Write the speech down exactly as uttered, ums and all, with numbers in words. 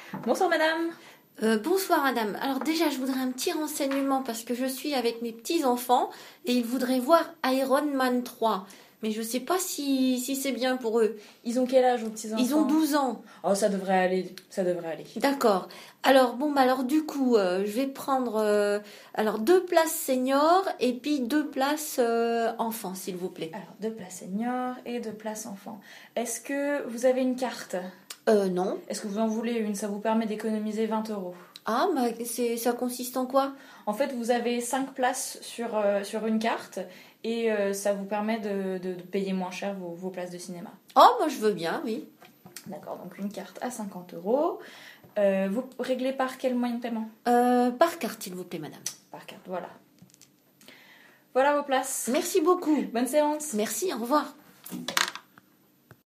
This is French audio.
Bonsoir madame. Euh, bonsoir madame. Alors déjà je voudrais un petit renseignement parce que je suis avec mes petits-enfants et ils voudraient voir Iron Man trois. Mais je sais pas si, si c'est bien pour eux. Ils ont quel âge vos petits-enfants? Ils ont douze ans. Oh ça devrait aller, ça devrait aller. D'accord. Alors bon bah alors du coup euh, je vais prendre euh, alors deux places seniors et puis deux places euh, enfants s'il vous plaît. Alors deux places seniors et deux places enfants. Est-ce que vous avez une carte? Euh non. Est-ce que vous en voulez une? Ça vous permet d'économiser vingt euros. Ah bah c'est ça consiste en quoi? En fait vous avez cinq places sur, euh, sur une carte et euh, ça vous permet de, de, de payer moins cher vos, vos places de cinéma. Oh moi je veux bien oui. D'accord, donc une carte à cinquante euros. Euh, vous réglez par quel moyen de paiement? Euh, par carte s'il vous plaît madame. Par carte, voilà. Voilà vos places. Merci beaucoup. Bonne séance. Merci, au revoir.